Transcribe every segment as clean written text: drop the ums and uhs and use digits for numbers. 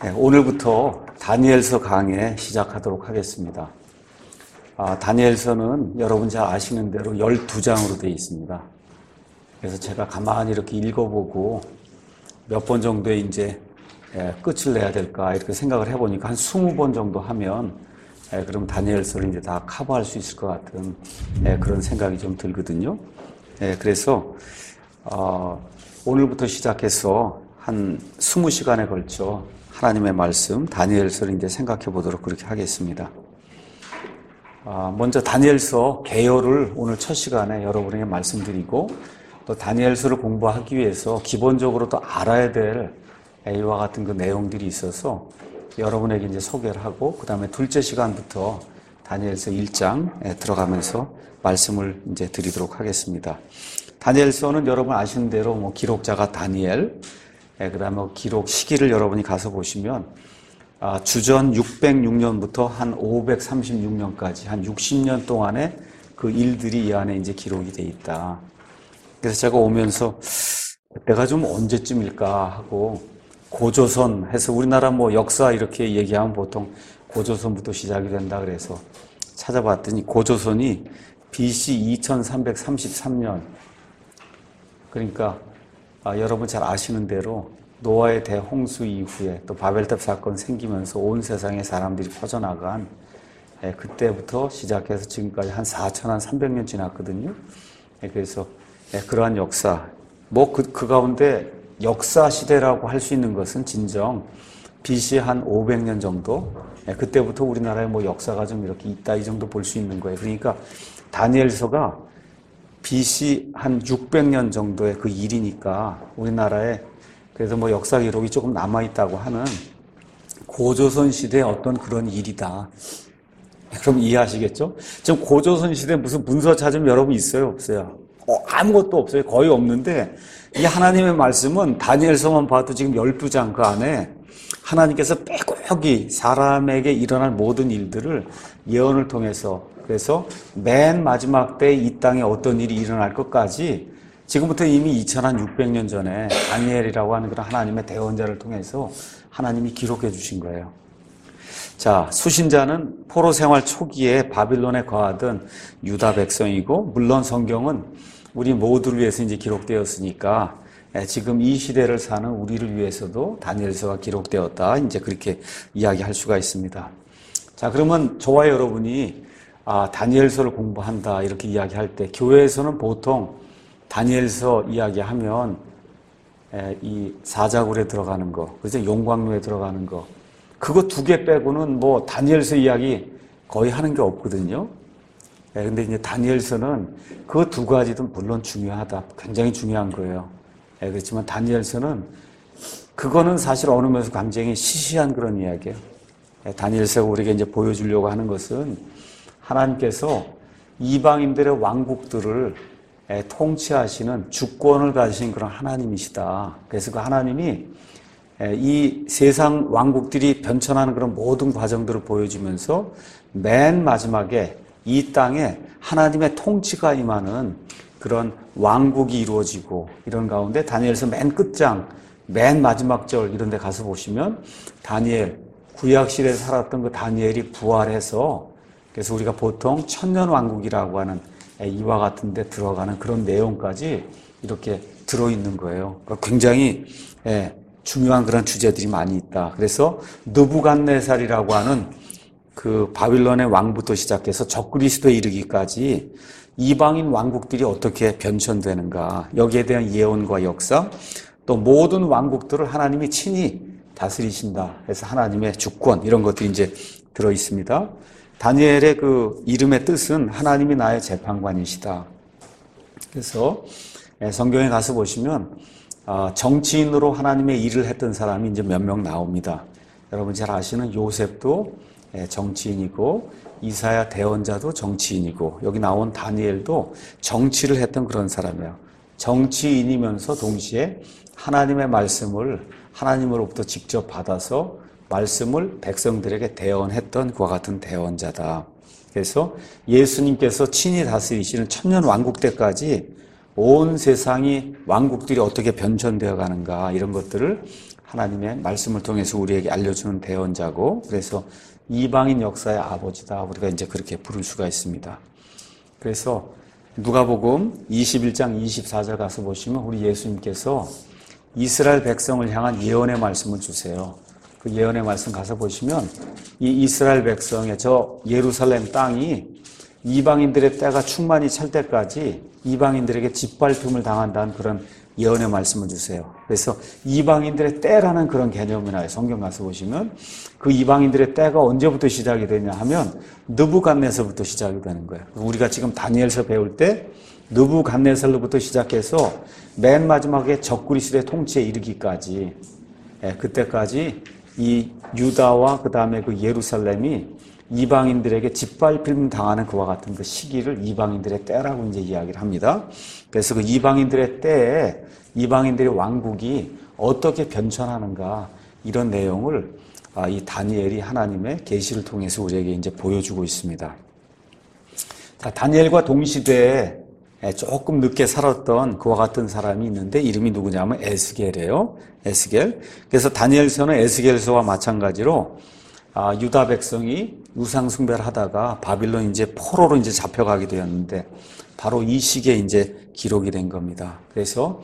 네, 오늘부터 다니엘서 강의 시작하도록 하겠습니다. 다니엘서는 여러분 잘 아시는 대로 12장으로 되어 있습니다. 그래서 제가 가만히 이렇게 읽어보고 몇 번 정도에 이제 끝을 내야 될까 이렇게 생각을 해보니까 한 20번 정도 하면 그럼 다니엘서를 이제 다 커버할 수 있을 것 같은 그런 생각이 좀 들거든요. 그래서 오늘부터 시작해서 한 20시간에 걸쳐 하나님의 말씀 다니엘서를 이제 생각해 보도록 그렇게 하겠습니다. 먼저 다니엘서 개요를 오늘 첫 시간에 여러분에게 말씀드리고 또 다니엘서를 공부하기 위해서 기본적으로 또 알아야 될 이와 같은 그 내용들이 있어서 여러분에게 이제 소개를 하고 그 다음에 둘째 시간부터 다니엘서 1장 들어가면서 말씀을 이제 드리도록 하겠습니다. 다니엘서는 여러분 아시는 대로 기록자가 다니엘, 그 다음에 기록 시기를 여러분이 가서 보시면 주전 606년부터 한 536년까지 한 60년 동안의 그 일들이 이 안에 이제 기록이 돼 있다. 그래서 제가 오면서 내가 좀 언제쯤일까 하고 고조선 해서 우리나라 역사 이렇게 얘기하면 보통 고조선부터 시작이 된다 그래서 찾아봤더니 고조선이 BC 2333년 그러니까 여러분 잘 아시는 대로 노아의 대홍수 이후에 또 바벨탑 사건 생기면서 온 세상에 사람들이 퍼져나간 그때부터 시작해서 지금까지 한 4300년 지났거든요. 그래서 그러한 역사 그 가운데 역사 시대라고 할 수 있는 것은 진정 BC 한 500년 정도 그때부터 우리나라에 역사가 좀 이렇게 있다 이 정도 볼 수 있는 거예요. 그러니까 다니엘서가 BC 한 600년 정도의 그 일이니까 우리나라에 그래서 역사 기록이 조금 남아있다고 하는 고조선 시대의 어떤 그런 일이다. 그럼 이해하시겠죠? 지금 고조선 시대에 무슨 문서 찾으면 여러분 있어요? 없어요? 아무것도 없어요. 거의 없는데 이 하나님의 말씀은 다니엘서만 봐도 지금 12장 그 안에 하나님께서 빼곡히 사람에게 일어날 모든 일들을 예언을 통해서 그래서 맨 마지막 때 이 땅에 어떤 일이 일어날 것까지 지금부터 이미 2600년 전에 다니엘이라고 하는 그런 하나님의 대언자를 통해서 하나님이 기록해 주신 거예요. 자, 수신자는 포로 생활 초기에 바빌론에 거하던 유다 백성이고 물론 성경은 우리 모두를 위해서 이제 기록되었으니까 지금 이 시대를 사는 우리를 위해서도 다니엘서가 기록되었다. 이제 그렇게 이야기할 수가 있습니다. 자, 그러면 저와 여러분이 다니엘서를 공부한다 이렇게 이야기할 때 교회에서는 보통 다니엘서 이야기하면 이 사자굴에 들어가는 거, 그죠? 용광로에 들어가는 거, 그거 두 개 빼고는 다니엘서 이야기 거의 하는 게 없거든요. 근데 이제 다니엘서는 그 두 가지도 물론 중요하다, 굉장히 중요한 거예요. 그렇지만 다니엘서는 그거는 사실 어느 면에서 굉장히 시시한 그런 이야기예요. 다니엘서가 우리에게 이제 보여주려고 하는 것은 하나님께서 이방인들의 왕국들을 통치하시는 주권을 가지신 그런 하나님이시다. 그래서 그 하나님이 이 세상 왕국들이 변천하는 그런 모든 과정들을 보여주면서 맨 마지막에 이 땅에 하나님의 통치가 임하는 그런 왕국이 이루어지고 이런 가운데 다니엘서 맨 끝장, 맨 마지막 절 이런 데 가서 보시면 다니엘, 구약시대에 살았던 그 다니엘이 부활해서 그래서 우리가 보통 천년왕국이라고 하는 이와 같은 데 들어가는 그런 내용까지 이렇게 들어있는 거예요. 그러니까 굉장히 중요한 그런 주제들이 많이 있다. 그래서 느부갓네살이라고 하는 그 바빌론의 왕부터 시작해서 적그리스도에 이르기까지 이방인 왕국들이 어떻게 변천되는가 여기에 대한 예언과 역사 또 모든 왕국들을 하나님이 친히 다스리신다. 그래서 하나님의 주권 이런 것들이 이제 들어있습니다. 다니엘의 그 이름의 뜻은 하나님이 나의 재판관이시다. 그래서 성경에 가서 보시면 정치인으로 하나님의 일을 했던 사람이 이제 몇 명 나옵니다. 여러분 잘 아시는 요셉도 정치인이고 이사야 대언자도 정치인이고 여기 나온 다니엘도 정치를 했던 그런 사람이에요. 정치인이면서 동시에 하나님의 말씀을 하나님으로부터 직접 받아서 말씀을 백성들에게 대언했던 그와 같은 대언자다. 그래서 예수님께서 친히 다스리시는 천년 왕국 때까지 온 세상이 왕국들이 어떻게 변천되어 가는가 이런 것들을 하나님의 말씀을 통해서 우리에게 알려주는 대언자고 그래서 이방인 역사의 아버지다 우리가 이제 그렇게 부를 수가 있습니다. 그래서 누가복음 21장 24절 가서 보시면 우리 예수님께서 이스라엘 백성을 향한 예언의 말씀을 주세요. 그 예언의 말씀 가서 보시면 이 이스라엘 백성의 저 예루살렘 땅이 이방인들의 때가 충만히 찰 때까지 이방인들에게 짓밟힘을 당한다는 그런 예언의 말씀을 주세요. 그래서 이방인들의 때라는 그런 개념이 나와요. 성경 가서 보시면 그 이방인들의 때가 언제부터 시작이 되냐 하면 느부갓네살부터 시작이 되는 거예요. 우리가 지금 다니엘서 배울 때 느부갓네살로부터 시작해서 맨 마지막에 적그리스도의 통치에 이르기까지 그때까지 이 유다와 그 다음에 그 예루살렘이 이방인들에게 짓밟힘 당하는 그와 같은 그 시기를 이방인들의 때라고 이제 이야기를 합니다. 그래서 그 이방인들의 때에 이방인들의 왕국이 어떻게 변천하는가 이런 내용을 이 다니엘이 하나님의 계시를 통해서 우리에게 이제 보여주고 있습니다. 자, 다니엘과 동시대에 조금 늦게 살았던 그와 같은 사람이 있는데 이름이 누구냐면 에스겔이에요. 에스겔. 그래서 다니엘서는 에스겔서와 마찬가지로 유다 백성이 우상 숭배를 하다가 바빌론 이제 포로로 이제 잡혀가게 되었는데 바로 이 시기에 이제 기록이 된 겁니다. 그래서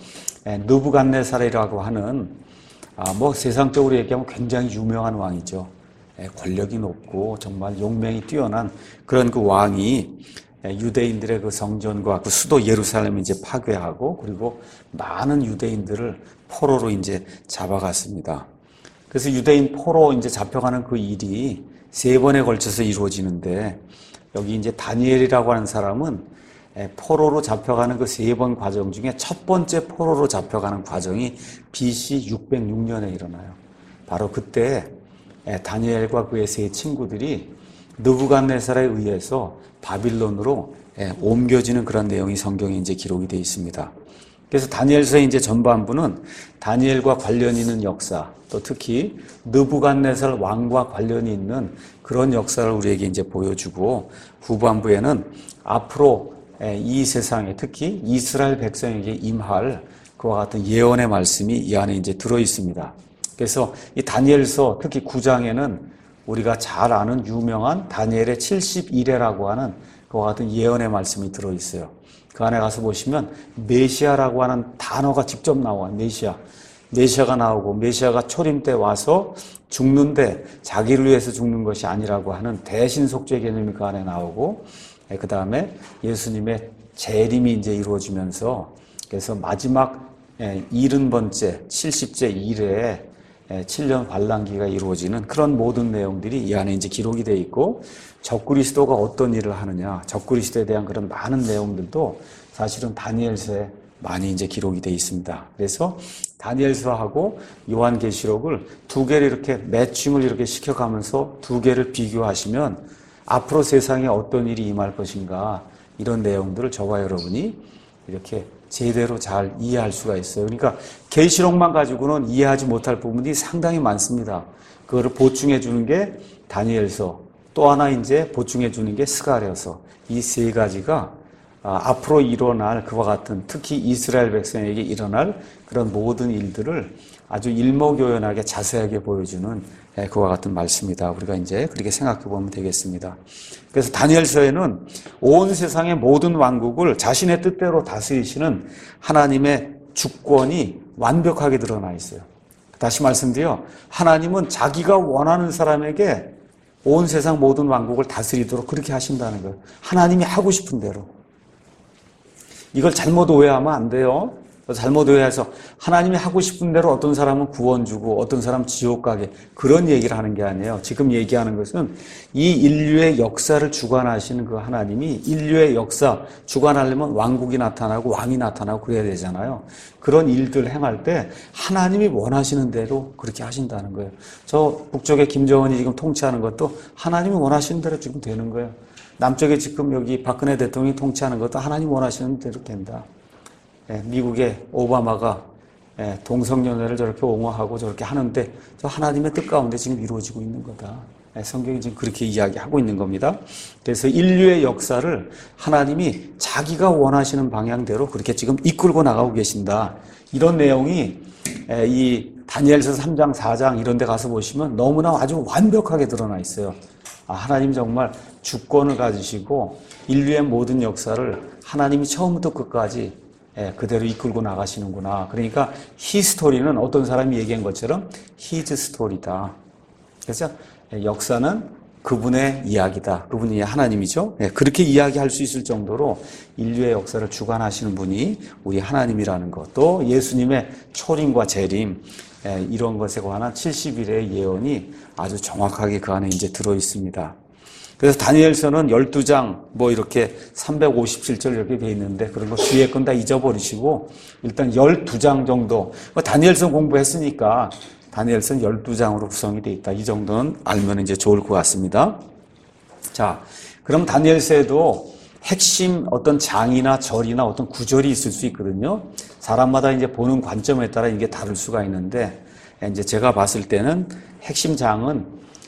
느부갓네살이라고 하는 뭐 세상적으로 얘기하면 굉장히 유명한 왕이죠. 권력이 높고 정말 용맹이 뛰어난 그런 그 왕이 유대인들의 그 성전과 그 수도 예루살렘을 이제 파괴하고 그리고 많은 유대인들을 포로로 이제 잡아갔습니다. 그래서 유대인 포로 이제 잡혀가는 그 일이 3번에 걸쳐서 이루어지는데 여기 이제 다니엘이라고 하는 사람은 포로로 잡혀가는 그 3번 과정 중에 첫 번째 포로로 잡혀가는 과정이 BC 606년에 일어나요. 바로 그때 다니엘과 그의 3 친구들이 느부갓네살에 의해서 바빌론으로 옮겨지는 그런 내용이 성경에 이제 기록이 되어 있습니다. 그래서 다니엘서의 이제 전반부는 다니엘과 관련이 있는 역사, 또 특히 느부갓네살 왕과 관련이 있는 그런 역사를 우리에게 이제 보여주고 후반부에는 앞으로 이 세상에 특히 이스라엘 백성에게 임할 그와 같은 예언의 말씀이 이 안에 이제 들어 있습니다. 그래서 이 다니엘서 특히 9장에는 우리가 잘 아는 유명한 다니엘의 70일해라고 하는 그와 같은 예언의 말씀이 들어 있어요. 그 안에 가서 보시면 메시아라고 하는 단어가 직접 나와요. 메시아가 나오고 메시아가 초림 때 와서 죽는데 자기를 위해서 죽는 것이 아니라고 하는 대신속죄 개념이 그 안에 나오고 그 다음에 예수님의 재림이 이제 이루어지면서 그래서 마지막 70번째 70째 일에 7년 관람기가 이루어지는 그런 모든 내용들이 이 안에 이제 기록이 되어 있고 적그리스도가 어떤 일을 하느냐 적그리스도에 대한 그런 많은 내용들도 사실은 다니엘서에 많이 이제 기록이 되어 있습니다. 그래서 다니엘서하고 요한계시록을 2개를 이렇게 매칭을 이렇게 시켜가면서 2개를 비교하시면 앞으로 세상에 어떤 일이 임할 것인가 이런 내용들을 저와 여러분이 이렇게 제대로 잘 이해할 수가 있어요. 그러니까 계시록만 가지고는 이해하지 못할 부분이 상당히 많습니다. 그거를 보충해 주는 게 다니엘서, 또 하나 이제 보충해 주는 게 스가랴서. 이 3가지가 앞으로 일어날 그와 같은 특히 이스라엘 백성에게 일어날 그런 모든 일들을 아주 일목요연하게 자세하게 보여주는 그와 같은 말씀이다. 우리가 이제 그렇게 생각해 보면 되겠습니다. 그래서 다니엘서에는 온 세상의 모든 왕국을 자신의 뜻대로 다스리시는 하나님의 주권이 완벽하게 드러나 있어요. 다시 말씀드려 하나님은 자기가 원하는 사람에게 온 세상 모든 왕국을 다스리도록 그렇게 하신다는 거예요. 하나님이 하고 싶은 대로. 이걸 잘못 오해하면 안 돼요. 잘못 오해해서 하나님이 하고 싶은 대로 어떤 사람은 구원 주고 어떤 사람은 지옥 가게 그런 얘기를 하는 게 아니에요. 지금 얘기하는 것은 이 인류의 역사를 주관하시는 그 하나님이 인류의 역사 주관하려면 왕국이 나타나고 왕이 나타나고 그래야 되잖아요. 그런 일들을 행할 때 하나님이 원하시는 대로 그렇게 하신다는 거예요. 저 북쪽에 김정은이 지금 통치하는 것도 하나님이 원하시는 대로 지금 되는 거예요. 남쪽에 지금 여기 박근혜 대통령이 통치하는 것도 하나님 원하시는 대로 된다. 미국의 오바마가 동성연애를 저렇게 옹호하고 저렇게 하는데 저 하나님의 뜻 가운데 지금 이루어지고 있는 거다. 성경이 지금 그렇게 이야기하고 있는 겁니다. 그래서 인류의 역사를 하나님이 자기가 원하시는 방향대로 그렇게 지금 이끌고 나가고 계신다. 이런 내용이 이 다니엘서 3장, 4장 이런 데 가서 보시면 너무나 아주 완벽하게 드러나 있어요. 하나님 정말 주권을 가지시고 인류의 모든 역사를 하나님이 처음부터 끝까지 그대로 이끌고 나가시는구나. 그러니까 히스토리는 어떤 사람이 얘기한 것처럼 히즈 스토리다. 그래서 역사는 그분의 이야기다. 그분이 하나님이죠. 그렇게 이야기할 수 있을 정도로 인류의 역사를 주관하시는 분이 우리 하나님이라는 것. 또 예수님의 초림과 재림 이런 것에 관한 70일의 예언이 아주 정확하게 그 안에 이제 들어 있습니다. 그래서 다니엘서는 12장 뭐 이렇게 357절 이렇게 돼 있는데 그런 거 뒤에 건 다 잊어버리시고 일단 12장 정도 다니엘서 공부했으니까 다니엘서는 12장으로 구성이 돼 있다. 이 정도는 알면 이제 좋을 것 같습니다. 자, 그럼 다니엘서에도 핵심 어떤 장이나 절이나 어떤 구절이 있을 수 있거든요. 사람마다 이제 보는 관점에 따라 이게 다를 수가 있는데 이제 제가 봤을 때는 핵심 장은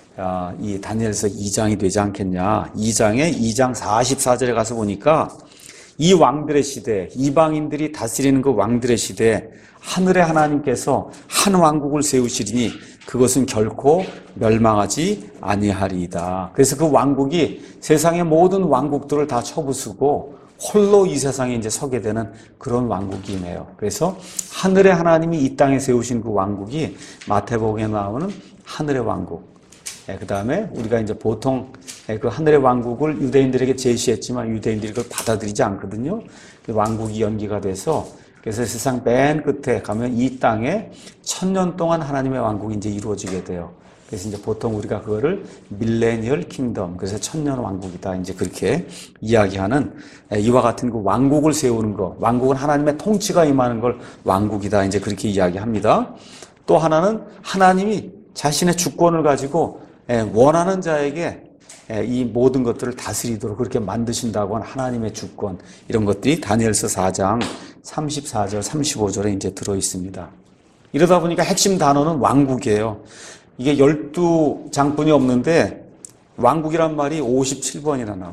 이 다니엘서 2장이 되지 않겠냐. 2장 44절에 가서 보니까 이 왕들의 시대, 이방인들이 다스리는 그 왕들의 시대, 하늘의 하나님께서 한 왕국을 세우시리니 그것은 결코 멸망하지 아니하리이다. 그래서 그 왕국이 세상의 모든 왕국들을 다 쳐부수고 홀로 이 세상에 이제 서게 되는 그런 왕국이네요. 그래서 하늘의 하나님이 이 땅에 세우신 그 왕국이 마태복음에 나오는 하늘의 왕국. 그 다음에 우리가 이제 보통 그 하늘의 왕국을 유대인들에게 제시했지만 유대인들이 그걸 받아들이지 않거든요. 그 왕국이 연기가 돼서 그래서 세상 맨 끝에 가면 이 땅에 1000년 동안 하나님의 왕국이 이제 이루어지게 돼요. 그래서 이제 보통 우리가 그거를 밀레니얼 킹덤, 그래서 1000년 왕국이다. 이제 그렇게 이야기하는 이와 같은 그 왕국을 세우는 거, 왕국은 하나님의 통치가 임하는 걸 왕국이다. 이제 그렇게 이야기합니다. 또 하나는 하나님이 자신의 주권을 가지고 원하는 자에게 이 모든 것들을 다스리도록 그렇게 만드신다고 하는 하나님의 주권, 이런 것들이 다니엘서 4장 34절, 35절에 이제 들어 있습니다. 이러다 보니까 핵심 단어는 왕국이에요. 이게 12장뿐이 없는데 왕국이란 말이 57번이나 나와요.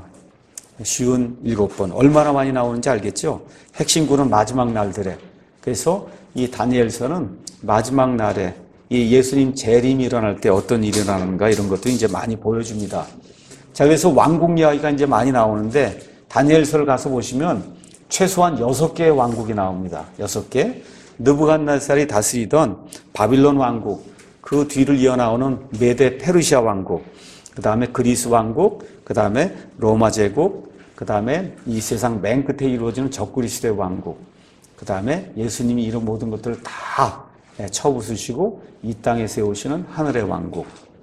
쉬운 7번. 얼마나 많이 나오는지 알겠죠? 핵심구는 마지막 날들에. 그래서 이 다니엘서는 마지막 날에 이 예수님 재림이 일어날 때 어떤 일이 일어나는가 이런 것들이 이제 많이 보여줍니다. 자, 그래서 왕국 이야기가 이제 많이 나오는데 다니엘서를 가서 보시면 최소한 6개의 왕국이 나옵니다. 6개. 느부갓네살이 다스리던 바빌론 왕국, 그 뒤를 이어나오는 메데 페르시아 왕국, 그 다음에 그리스 왕국, 그 다음에 로마 제국, 그 다음에 이 세상 맨 끝에 이루어지는 적그리스도의 왕국, 그 다음에 예수님이 이런 모든 것들을 다 쳐부수시고 이 땅에 세우시는 하늘의 왕국.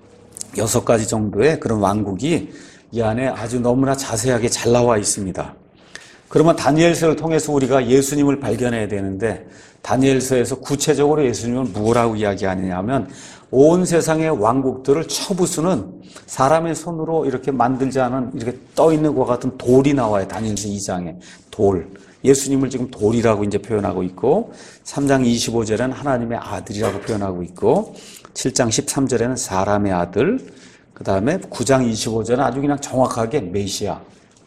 6가지 정도의 그런 왕국이 이 안에 아주 너무나 자세하게 잘 나와 있습니다. 그러면 다니엘서를 통해서 우리가 예수님을 발견해야 되는데 다니엘서에서 구체적으로 예수님을 뭐라고 이야기하느냐 하면 온 세상의 왕국들을 쳐부수는 사람의 손으로 이렇게 만들지 않은 이렇게 떠 있는 것 같은 돌이 나와요. 다니엘서 2장에 돌. 예수님을 지금 돌이라고 이제 표현하고 있고 3장 25절에는 하나님의 아들이라고 표현하고 있고 7장 13절에는 사람의 아들, 그 다음에 9장 25절은 아주 그냥 정확하게 메시아.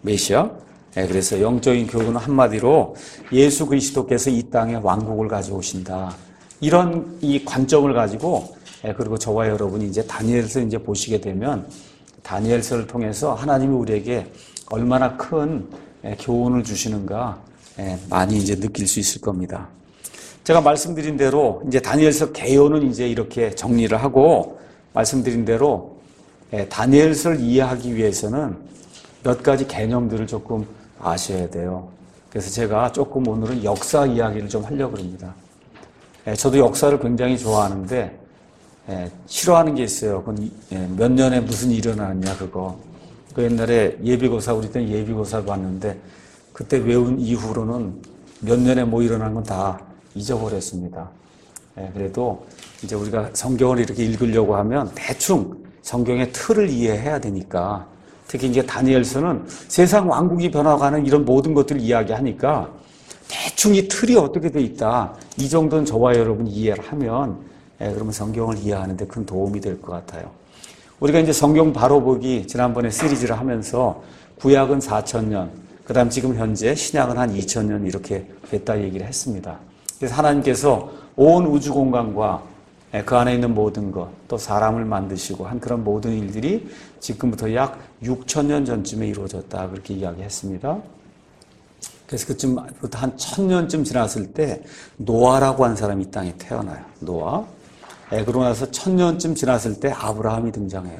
그래서 영적인 교훈은 한마디로 예수 그리스도께서 이 땅에 왕국을 가져오신다. 이런 이 관점을 가지고 그리고 저와 여러분이 이제 다니엘서 이제 보시게 되면 다니엘서를 통해서 하나님이 우리에게 얼마나 큰 교훈을 주시는가 많이 이제 느낄 수 있을 겁니다. 제가 말씀드린 대로 이제 다니엘서 개요는 이제 이렇게 정리를 하고 말씀드린 대로 다니엘서를 이해하기 위해서는 몇 가지 개념들을 조금 아셔야 돼요. 그래서 제가 조금 오늘은 역사 이야기를 좀 하려고 합니다. 저도 역사를 굉장히 좋아하는데 싫어하는 게 있어요. 그건 몇 년에 무슨 일이 일어나느냐 그거. 그 옛날에 예비고사 우리 때는 예비고사 봤는데 그때 외운 이후로는 몇 년에 뭐 일어난 건 다 잊어버렸습니다. 그래도 이제 우리가 성경을 이렇게 읽으려고 하면 대충 성경의 틀을 이해해야 되니까 특히 이제 다니엘서는 세상 왕국이 변화가는 이런 모든 것들을 이야기하니까 대충 이 틀이 어떻게 돼 있다. 이 정도는 저와 여러분이 이해를 하면 그러면 성경을 이해하는 데 큰 도움이 될 것 같아요. 우리가 이제 성경 바로 보기 지난번에 시리즈를 하면서 구약은 4,000년, 그 다음 지금 현재 신약은 한 2,000년 이렇게 됐다 얘기를 했습니다. 그래서 하나님께서 온 우주 공간과 그 안에 있는 모든 것, 또 사람을 만드시고 한 그런 모든 일들이 지금부터 약 6,000년 전쯤에 이루어졌다 그렇게 이야기했습니다. 그래서 그쯤부터 한 1,000년쯤 지났을 때 노아라고 한 사람이 이 땅에 태어나요. 노아. 그러고 나서 1,000년쯤 지났을 때 아브라함이 등장해요.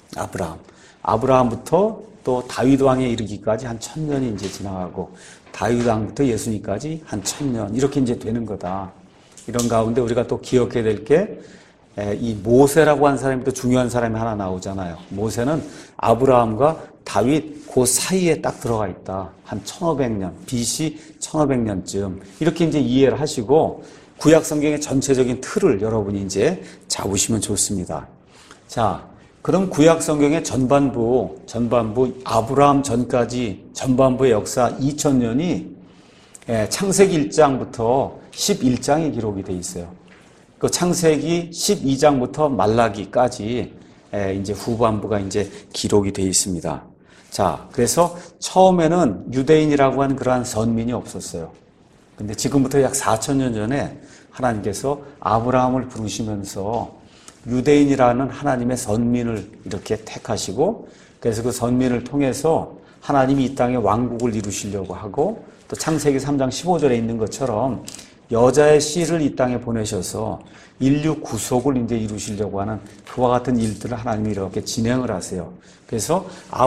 아브라함부터 또 다윗 왕에 이르기까지 한 1,000년이 이제 지나가고 다윗 왕부터 예수님까지 한 1,000년 이렇게 이제 되는 거다. 이런 가운데 우리가 또 기억해야 될 게 이 모세라고 한 사람이 또 중요한 사람이 하나 나오잖아요. 모세는 아브라함과 다윗 그 사이에 딱 들어가 있다. 한 1,500년, BC 1,500년쯤 이렇게 이제 이해를 하시고 구약 성경의 전체적인 틀을 여러분이 이제 잡으시면 좋습니다. 자, 그럼 구약 성경의 전반부 아브라함 전까지 전반부의 역사 2,000년이 창세기 1장부터 11장에 기록이 돼 있어요. 그 창세기 12장부터 말라기까지 이제 후반부가 이제 기록이 돼 있습니다. 자, 그래서 처음에는 유대인이라고 하는 그러한 선민이 없었어요. 근데 지금부터 약 4,000년 전에 하나님께서 아브라함을 부르시면서 유대인이라는 하나님의 선민을 이렇게 택하시고 그래서 그 선민을 통해서 하나님이 이 땅에 왕국을 이루시려고 하고 또 창세기 3장 15절에 있는 것처럼 여자의 씨를 이 땅에 보내셔서 인류 구속을 이제 이루시려고 하는 그와 같은 일들을 하나님이 이렇게 진행을 하세요. 그래서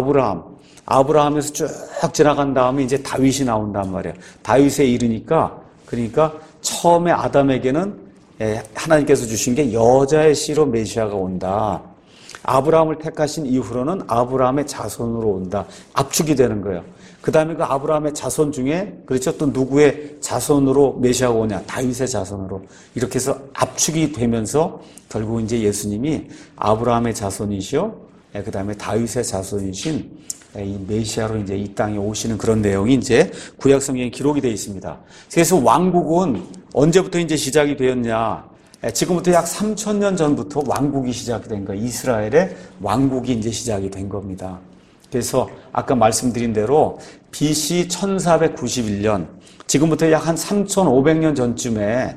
아브라함에서 쭉 지나간 다음에 이제 다윗이 나온단 말이에요. 다윗에 이르니까 그러니까 처음에 아담에게는 하나님께서 주신 게 여자의 씨로 메시아가 온다. 아브라함을 택하신 이후로는 아브라함의 자손으로 온다. 압축이 되는 거예요. 그 다음에 그 아브라함의 자손 중에 그렇죠. 또 누구의 자손으로 메시아가 오냐? 다윗의 자손으로. 이렇게 해서 압축이 되면서 결국 이제 예수님이 아브라함의 자손이시요. 그 다음에 다윗의 자손이신 이 메시아로 이제 이 땅에 오시는 그런 내용이 이제 구약 성경에 기록이 되어 있습니다. 그래서 왕국은 언제부터 이제 시작이 되었냐? 지금부터 약 3,000년 전부터 왕국이 시작이 된 거예요. 이스라엘의 왕국이 이제 시작이 된 겁니다. 그래서 아까 말씀드린 대로 BC 1491년, 지금부터 약 한 3,500년 전쯤에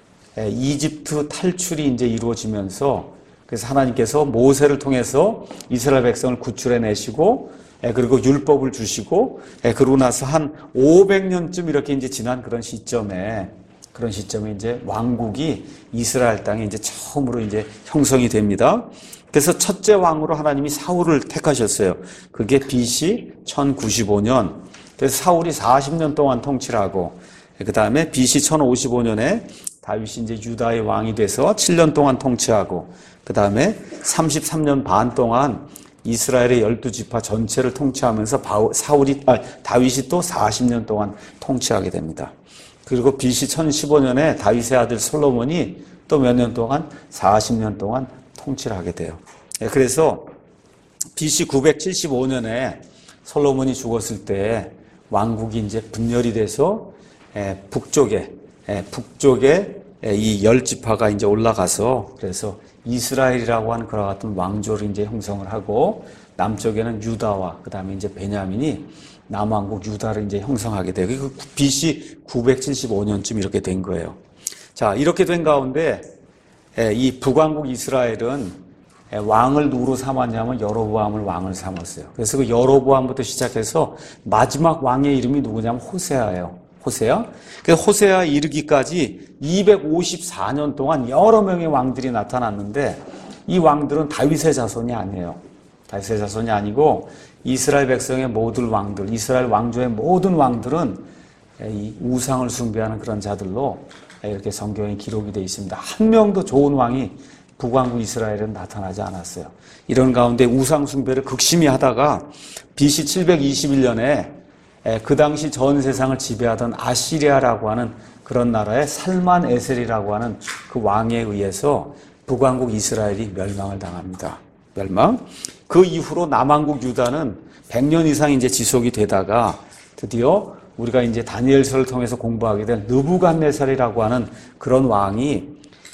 이집트 탈출이 이제 이루어지면서 그래서 하나님께서 모세를 통해서 이스라엘 백성을 구출해 내시고 그리고 율법을 주시고 그러고 나서 한 500년쯤 이렇게 이제 지난 그런 시점에 이제 왕국이 이스라엘 땅에 이제 처음으로 이제 형성이 됩니다. 그래서 첫째 왕으로 하나님이 사울을 택하셨어요. 그게 BC 1095년. 그래서 사울이 40년 동안 통치를 하고, 그 다음에 BC 1055년에 다윗이 이제 유다의 왕이 돼서 7년 동안 통치하고, 그 다음에 33년 반 동안 이스라엘의 12지파 전체를 통치하면서 다윗이 또 40년 동안 통치하게 됩니다. 그리고 BC 1015년에 다윗의 아들 솔로몬이 또 몇 년 동안 40년 동안 통치를 하게 돼요. 그래서 BC 975년에 솔로몬이 죽었을 때 왕국이 이제 분열이 돼서 북쪽에 이 10지파가 이제 올라가서 그래서 이스라엘이라고 하는 그와 같은 왕조를 이제 형성을 하고 남쪽에는 유다와 그다음에 이제 베냐민이 남왕국 유다를 이제 형성하게 돼요. 그 BC 975년쯤 이렇게 된 거예요. 자, 이렇게 된 가운데 이 북왕국 이스라엘은 왕을 누구로 삼았냐면 여로보암을 왕을 삼았어요. 그래서 그 여로보암부터 시작해서 마지막 왕의 이름이 누구냐면 호세아예요. 호세아. 그래서 호세아 이르기까지 254년 동안 여러 명의 왕들이 나타났는데 이 왕들은 다윗의 자손이 아니에요. 다윗의 자손이 아니고 이스라엘 백성의 모든 왕들, 이스라엘 왕조의 모든 왕들은 이 우상을 숭배하는 그런 자들로 이렇게 성경에 기록이 되어 있습니다. 한 명도 좋은 왕이 북왕국 이스라엘은 나타나지 않았어요. 이런 가운데 우상 숭배를 극심히 하다가 BC 721년에 그 당시 전 세상을 지배하던 아시리아라고 하는 그런 나라의 살만 에셀이라고 하는 그 왕에 의해서 북왕국 이스라엘이 멸망을 당합니다. 멸망. 그 이후로 남왕국 유다는 100년 이상 이제 지속이 되다가 드디어 우리가 이제 다니엘서를 통해서 공부하게 된 느부갓네살이라고 하는 그런 왕이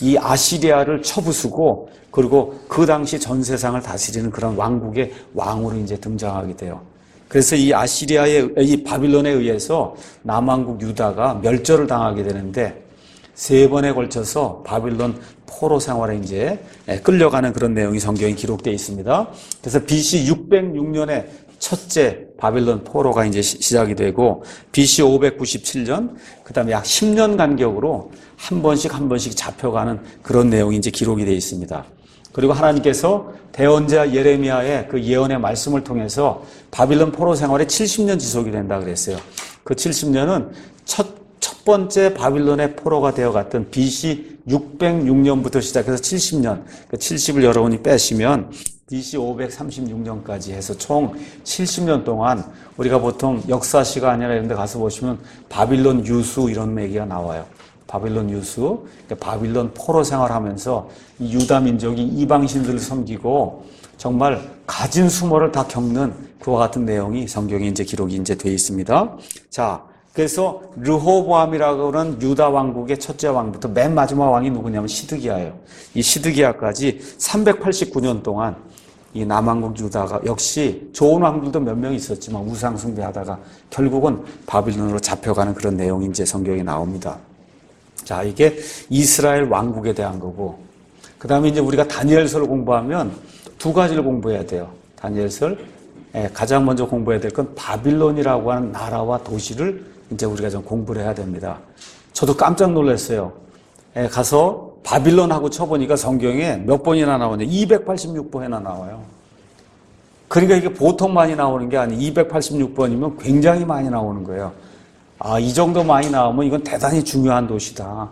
이 아시리아를 쳐부수고 그리고 그 당시 전 세상을 다스리는 그런 왕국의 왕으로 이제 등장하게 돼요. 그래서 이 이 바빌론에 의해서 남왕국 유다가 멸절을 당하게 되는데 3번에 걸쳐서 바빌론 포로 생활에 이제 끌려가는 그런 내용이 성경에 기록되어 있습니다. 그래서 BC 606년에 첫째 바빌론 포로가 이제 시작이 되고 BC 597년, 그 다음에 약 10년 간격으로 한 번씩 잡혀가는 그런 내용이 이제 기록이 되어 있습니다. 그리고 하나님께서 대언자 예레미야의 그 예언의 말씀을 통해서 바빌론 포로 생활에 70년 지속이 된다 그랬어요. 그 70년은 첫 번째 바빌론의 포로가 되어갔던 BC 606년부터 시작해서 70년, 그 70을 여러분이 빼시면 BC 536년까지 해서 총 70년 동안 우리가 보통 역사시가 아니라 이런 데 가서 보시면 바빌론 유수 이런 얘기가 나와요. 바빌론 유수, 바빌론 포로 생활하면서 이 유다 민족이 이방신들을 섬기고 정말 가진 수모를 다 겪는 그와 같은 내용이 성경에 이제 기록이 이제 되어 있습니다. 자, 그래서 르호보암이라고 하는 유다 왕국의 첫째 왕부터 맨 마지막 왕이 누구냐면 시드기야예요. 이 시드기야까지 389년 동안 이 남왕국 유다가 역시 좋은 왕들도 몇 명 있었지만 우상 숭배하다가 결국은 바빌론으로 잡혀가는 그런 내용이 이제 성경에 나옵니다. 자, 이게 이스라엘 왕국에 대한 거고, 그 다음에 이제 우리가 다니엘서를 공부하면 2가지를 공부해야 돼요. 다니엘서 가장 먼저 공부해야 될 건 바빌론이라고 하는 나라와 도시를 이제 우리가 좀 공부를 해야 됩니다. 저도 깜짝 놀랐어요. 가서 바빌론하고 쳐보니까 성경에 몇 번이나 나오냐? 286번이나 나와요. 그러니까 이게 보통 많이 나오는 게 아니 286번이면 굉장히 많이 나오는 거예요. 아, 이 정도 많이 나오면 이건 대단히 중요한 도시다.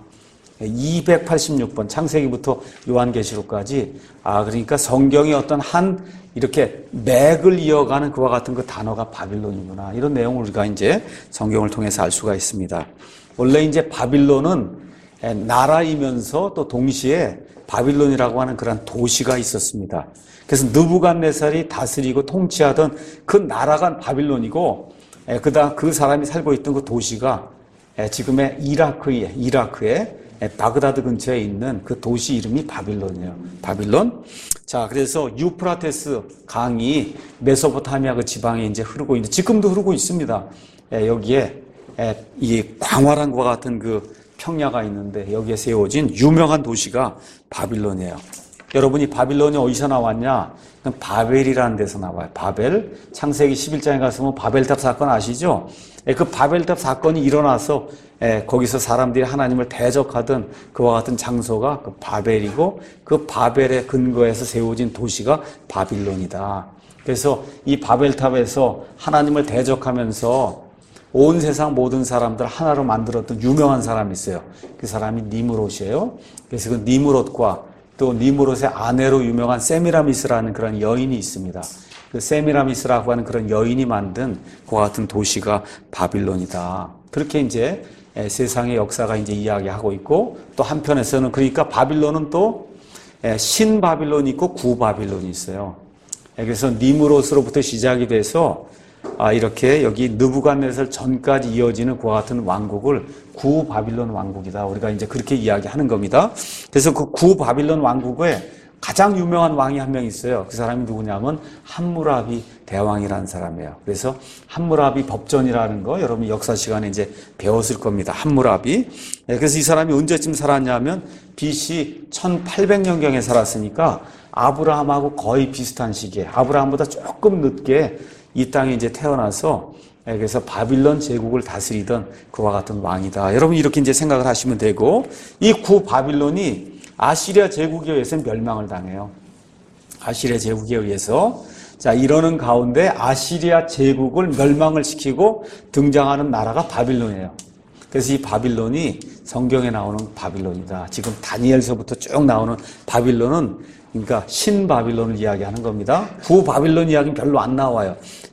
286번, 창세기부터 요한계시록까지. 아, 그러니까 성경의 어떤 이렇게 맥을 이어가는 그와 같은 그 단어가 바빌론이구나. 이런 내용을 우리가 이제 성경을 통해서 알 수가 있습니다. 원래 이제 바빌론은 나라이면서 또 동시에 바빌론이라고 하는 그런 도시가 있었습니다. 그래서 느부갓네살이 다스리고 통치하던 그 나라가 바빌론이고, 그다음 그 사람이 살고 있던 그 도시가 지금의 이라크의 바그다드 근처에 있는 그 도시 이름이 바빌론이에요. 바빌론. 자, 그래서 유프라테스 강이 메소포타미아 그 지방에 이제 흐르고 있는데 지금도 흐르고 있습니다. 여기에 이 광활한 것과 같은 그 평야가 있는데 여기에 세워진 유명한 도시가 바빌론이에요. 여러분이 바빌론이 어디서 나왔냐? 바벨이라는 데서 나와요. 바벨. 창세기 11장에 가서 보면 바벨탑 사건 아시죠? 그 바벨탑 사건이 일어나서 거기서 사람들이 하나님을 대적하던 그와 같은 장소가 그 바벨이고 그 바벨의 근거에서 세워진 도시가 바빌론이다. 그래서 이 바벨탑에서 하나님을 대적하면서 온 세상 모든 사람들 하나로 만들었던 유명한 사람이 있어요. 그 사람이 니므롯이에요. 그래서 그 니므롯과 또 니므롯의 아내로 유명한 세미라미스라는 그런 여인이 있습니다. 그 세미라미스라고 하는 그런 여인이 만든 그와 같은 도시가 바빌론이다. 그렇게 이제 세상의 역사가 이제 이야기하고 있고, 또 한편에서는 그러니까 바빌론은 또 신바빌론이 있고 구바빌론이 있어요. 그래서 니므롯으로부터 시작이 돼서 이렇게 여기 느부갓네살 전까지 이어지는 그와 같은 왕국을 구바빌론 왕국이다. 우리가 이제 그렇게 이야기하는 겁니다. 그래서 그 구바빌론 왕국에 가장 유명한 왕이 한 명 있어요. 그 사람이 누구냐면 함무라비 대왕이라는 사람이에요. 그래서 함무라비 법전이라는 거 여러분 역사 시간에 이제 배웠을 겁니다. 함무라비. 그래서 이 사람이 언제쯤 살았냐면 BC 1800년경에 살았으니까 아브라함하고 거의 비슷한 시기에, 아브라함보다 조금 늦게 이 땅에 이제 태어나서 그래서 바빌론 제국을 다스리던 그와 같은 왕이다. 여러분 이렇게 이제 생각을 하시면 되고, 이 구 바빌론이 아시리아 제국에 의해서 멸망을 당해요. 아시리아 제국에 의해서. 자, 이러는 가운데 아시리아 제국을 멸망을 시키고 등장하는 나라가 바빌론이에요. 그래서 이 바빌론이 성경에 나오는 바빌론이다. 지금 다니엘서부터 쭉 나오는 바빌론은 그러니까 신바빌론을 이야기하는 겁니다. 구바빌론 이야기는 별로 안 나와요.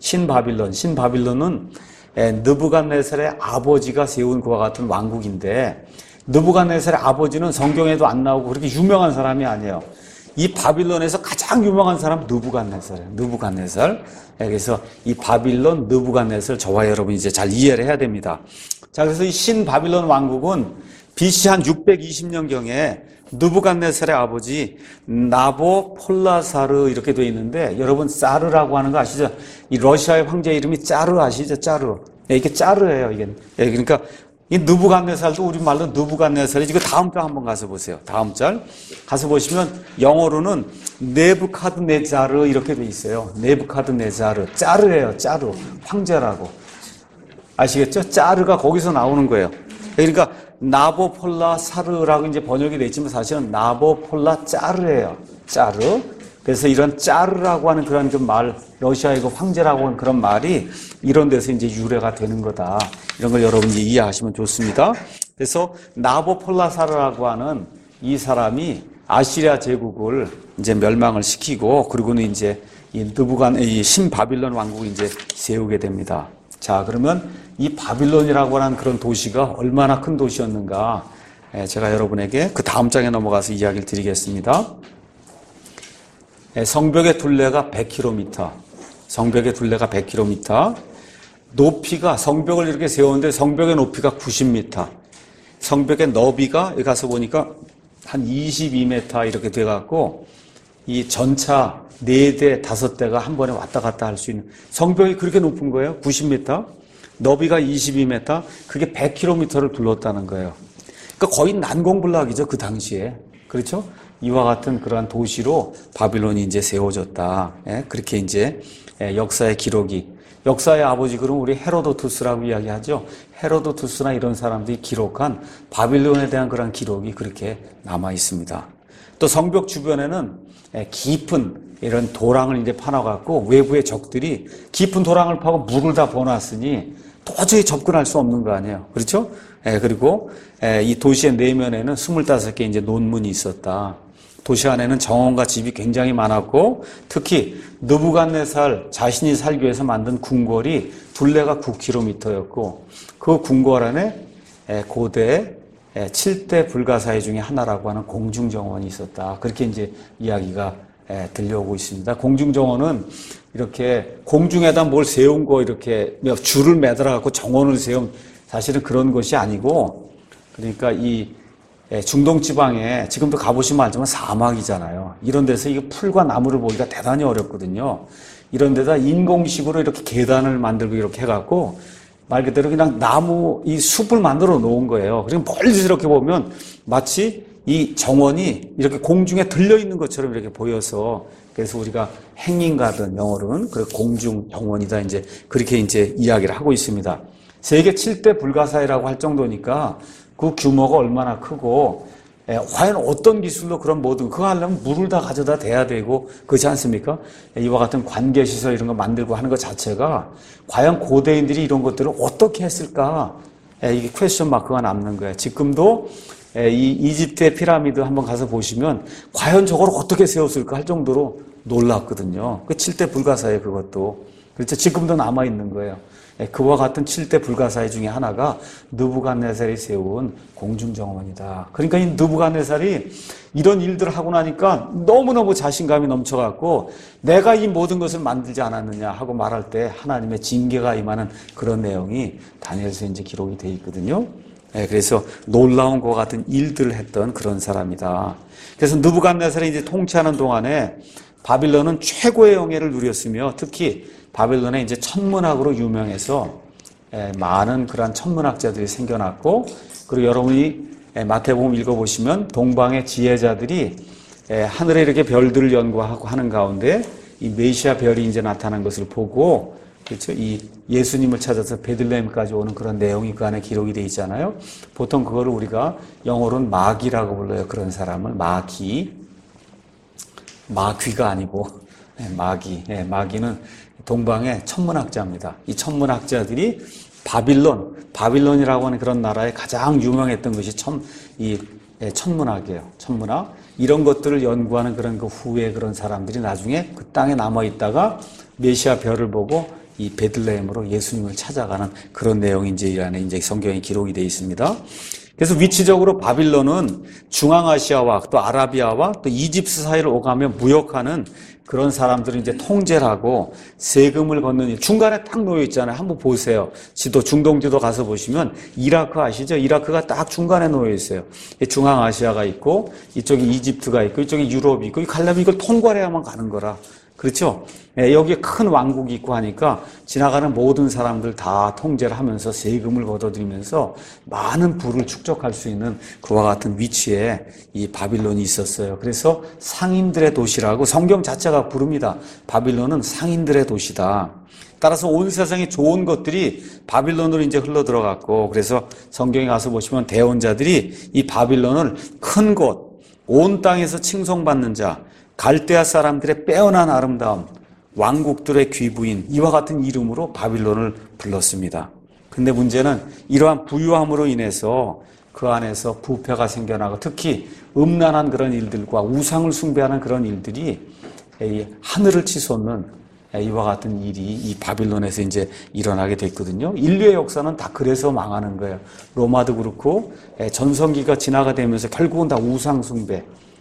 신바빌론은 느부갓네살의 아버지가 세운 그와 같은 왕국인데, 느부갓네살의 아버지는 성경에도 안 나오고 그렇게 유명한 사람이 아니에요. 이 바빌론에서 가장 유명한 사람은 느부갓네살이에요. 느부갓네살. 그래서 이 바빌론, 느부갓네살 저와 여러분이 이제 잘 이해를 해야 됩니다. 자, 그래서 이 신바빌론 왕국은 BC 한 620년경에 느부갓네살의 아버지 나보폴라사르 이렇게 되어 있는데, 여러분 사르라고 하는 거 아시죠? 이 러시아의 황제 이름이 짜르 아시죠? 짜르. 이게 짜르예요, 이게. 그러니까 이 느부갓네살도 우리말로 느부갓네살이. 이거 다음 장 한번 가서 보세요. 다음 장 가서 보시면 영어로는 네부카드네자르 이렇게 돼 있어요. 네부카드네자르. 짜르예요, 짜르. 황제라고. 아시겠죠? 짜르가 거기서 나오는 거예요. 그러니까 나보폴라사르라고 이제 번역이 돼 있지만 사실은 나보폴라짜르예요. 짜르. 그래서 이런 짜르라고 하는 그런 그 말, 러시아의 그 황제라고 하는 그런 말이 이런 데서 이제 유래가 되는 거다. 이런 걸 여러분이 이해하시면 좋습니다. 그래서 나보폴라사르라고 하는 이 사람이 아시리아 제국을 이제 멸망을 시키고, 그리고는 이제 이 신바빌론 왕국을 이제 세우게 됩니다. 자, 그러면 이 바빌론이라고 하는 그런 도시가 얼마나 큰 도시였는가, 제가 여러분에게 그 다음 장에 넘어가서 이야기를 드리겠습니다. 성벽의 둘레가 100km, 성벽의 둘레가 100km, 높이가, 성벽을 이렇게 세우는데 성벽의 높이가 90m, 성벽의 너비가 여기 가서 보니까 한 22m 이렇게 돼갖고 이 전차 4대, 5대가 한 번에 왔다 갔다 할 수 있는, 성벽이 그렇게 높은 거예요. 90m, 너비가 22m, 그게 100km를 둘렀다는 거예요. 그러니까 거의 난공불락이죠, 그 당시에. 그렇죠? 이와 같은 그러한 도시로 바빌론이 이제 세워졌다. 그렇게 이제 역사의 기록이, 역사의 아버지, 그럼 우리 헤로도투스라고 이야기하죠. 헤로도투스나 이런 사람들이 기록한 바빌론에 대한 그런 기록이 그렇게 남아 있습니다. 또 성벽 주변에는 깊은 이런 도랑을 이제 파놔갖고 외부의 적들이 깊은 도랑을 파고 물을 다 부어놨으니 도저히 접근할 수 없는 거 아니에요. 그렇죠? 그리고 이 도시의 내면에는 25개 이제 논문이 있었다. 도시 안에는 정원과 집이 굉장히 많았고, 특히 느부갓네살 자신이 살기 위해서 만든 궁궐이 둘레가 9km였고, 그 궁궐 안에 고대 7대 불가사의 중에 하나라고 하는 공중정원이 있었다. 그렇게 이제 이야기가 들려오고 있습니다. 공중정원은 이렇게 공중에다 뭘 세운 거, 이렇게 줄을 매달아갖고 정원을 세운, 사실은 그런 것이 아니고, 그러니까 이 중동 지방에 지금도 가보시면 알지만 사막이잖아요. 이런 데서 이게 풀과 나무를 보기가 대단히 어렵거든요. 이런 데다 인공식으로 이렇게 계단을 만들고 이렇게 해갖고 말 그대로 그냥 나무, 이 숲을 만들어 놓은 거예요. 그리고 멀리서 이렇게 보면 마치 이 정원이 이렇게 공중에 들려 있는 것처럼 이렇게 보여서, 그래서 우리가 행인 가든 영어로는 그 공중 정원이다, 이제 그렇게 이제 이야기를 하고 있습니다. 세계 7대 불가사의라고 할 정도니까 그 규모가 얼마나 크고, 과연 어떤 기술로 그런 모든, 그거 하려면 물을 다 가져다 대야 되고, 그렇지 않습니까? 이와 같은 관계시설 이런 거 만들고 하는 것 자체가 과연 고대인들이 이런 것들을 어떻게 했을까? 이게 퀘스천 마크가 남는 거예요. 지금도 이 이집트의 피라미드 한번 가서 보시면 과연 저걸 어떻게 세웠을까 할 정도로 놀랍거든요. 그 7대 불가사의 그것도. 그렇죠. 지금도 남아있는 거예요. 그와 같은 7대 불가사의 중에 하나가 느부갓네살이 세운 공중정원이다. 그러니까 이 느부갓네살이 이런 일들을 하고 나니까 너무너무 자신감이 넘쳐갖고 내가 이 모든 것을 만들지 않았느냐 하고 말할 때 하나님의 징계가 임하는 그런 내용이 다니엘서에 이제 기록이 되어 있거든요. 그래서 놀라운 것 같은 일들을 했던 그런 사람이다. 그래서 느부갓네살이 이제 통치하는 동안에 바빌론은 최고의 영예를 누렸으며, 특히 바빌론의 이제 천문학으로 유명해서 많은 그러한 천문학자들이 생겨났고, 그리고 여러분이 마태복음 읽어보시면 동방의 지혜자들이 하늘에 이렇게 별들을 연구하고 하는 가운데 이 메시아 별이 이제 나타난 것을 보고, 그렇죠? 이 예수님을 찾아서 베들레헴까지 오는 그런 내용이 그 안에 기록이 되어 있잖아요. 보통 그거를 우리가 영어로는 마귀라고 불러요. 그런 사람을 마귀가 아니고 마귀. 마귀는 동방의 천문학자입니다. 이 천문학자들이 바빌론이라고 하는 그런 나라에 가장 유명했던 것이 천문학이에요. 천문학. 이런 것들을 연구하는 그런 그 후에 그런 사람들이 나중에 그 땅에 남아 있다가 메시아 별을 보고 이 베들레헴으로 예수님을 찾아가는 그런 내용이 이제 이 안에 이제 성경에 기록이 되어 있습니다. 그래서 위치적으로 바빌론은 중앙아시아와 또 아라비아와 또 이집트 사이를 오가며 무역하는 그런 사람들은 이제 통제를 하고 세금을 걷는 중간에 딱 놓여 있잖아요. 한번 보세요. 지도, 중동 지도 가서 보시면 이라크 아시죠? 이라크가 딱 중간에 놓여 있어요. 중앙아시아가 있고 이쪽에 이집트가 있고 이쪽에 유럽이 있고 가려면 이걸 통과를 해야만 가는 거라. 그렇죠? 여기에 큰 왕국이 있고 하니까 지나가는 모든 사람들 다 통제를 하면서 세금을 걷어들이면서 많은 부를 축적할 수 있는 그와 같은 위치에 이 바빌론이 있었어요. 그래서 상인들의 도시라고 성경 자체가 부릅니다. 바빌론은 상인들의 도시다. 따라서 온 세상에 좋은 것들이 바빌론으로 이제 흘러 들어갔고, 그래서 성경에 가서 보시면 대언자들이 이 바빌론을 큰 곳, 온 땅에서 칭송받는 자, 갈대아 사람들의 빼어난 아름다움, 왕국들의 귀부인, 이와 같은 이름으로 바빌론을 불렀습니다. 근데 문제는 이러한 부유함으로 인해서 그 안에서 부패가 생겨나고 특히 음란한 그런 일들과 우상을 숭배하는 그런 일들이 하늘을 치솟는 이와 같은 일이 이 바빌론에서 이제 일어나게 됐거든요. 인류의 역사는 다 그래서 망하는 거예요. 로마도 그렇고 전성기가 지나가 되면서 결국은 다 우상 숭배,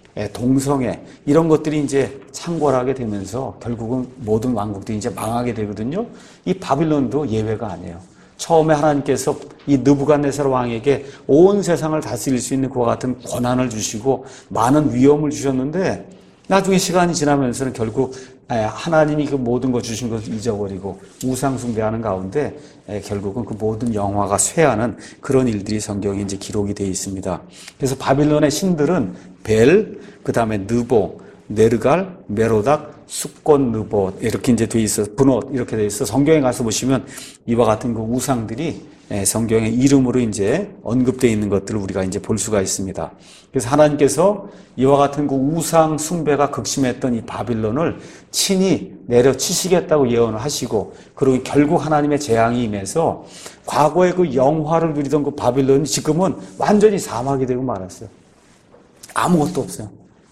동성애 이런 것들이 이제 창궐하게 되면서 결국은 모든 왕국들이 이제 망하게 되거든요. 이 바빌론도 예외가 아니에요. 처음에 하나님께서 이 느부갓네살 왕에게 온 세상을 다스릴 수 있는 그와 같은 권한을 주시고 많은 위엄을 주셨는데 나중에 시간이 지나면서는 결국 하나님이 그 모든 거 주신 것을 잊어버리고 우상 숭배하는 가운데 결국은 그 모든 영화가 쇠하는 그런 일들이 성경에 이제 기록이 되어 있습니다. 그래서 바빌론의 신들은 벨, 그 다음에 느보, 네르갈, 메로닥, 숙곤 느보 이렇게 이제 돼 있어, 분옷 이렇게 돼 있어. 성경에 가서 보시면 이와 같은 그 우상들이 성경의 이름으로 이제 언급되어 있는 것들을 우리가 이제 볼 수가 있습니다. 그래서 하나님께서 이와 같은 그 우상 숭배가 극심했던 이 바빌론을 친히 내려치시겠다고 예언을 하시고, 그리고 결국 하나님의 재앙이 임해서 과거에 그 영화를 누리던 그 바빌론이 지금은 완전히 사막이 되고 말았어요. 아무것도 없어요.